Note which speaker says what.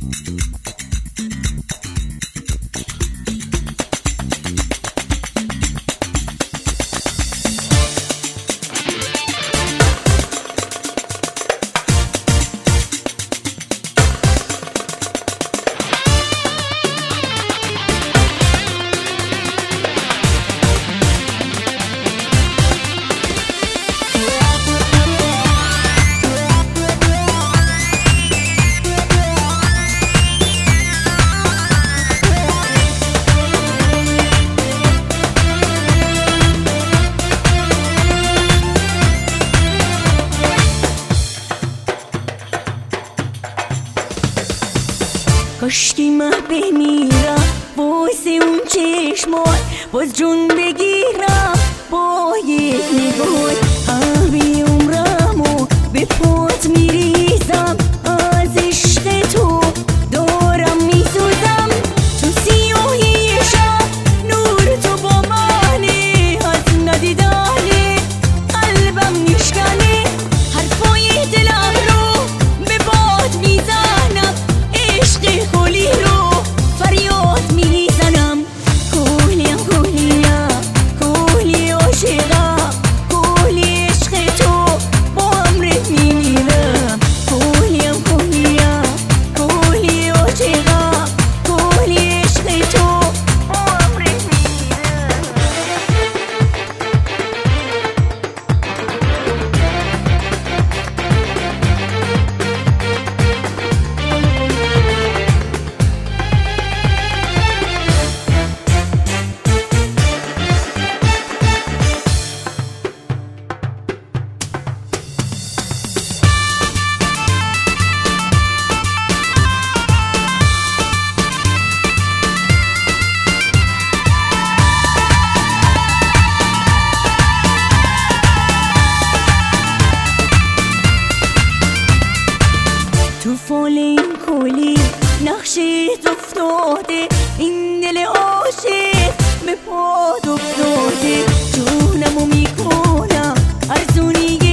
Speaker 1: کاشکی مه بمیرم واسه اون چشمات باز جون بگیرم با یک نگاه همه عمرمو به پات میریزم از عشق تو دارم میسوزم تو سیاهی شب نور تو با منه از ندیدنه قلبم میشکنه حرفای دلم رو به باد میزنم عشق خلی رو فریاد میزنم کلیم کلی عاشقم کلی عشق تو با عمرت میمیرم کلیم کلی عاشقم کلی عشق تو با عمرت میمیرم تو فال این کلی نقشت افتاده این دل عاشق به پاد افتاده جونمو میکنم ارزونی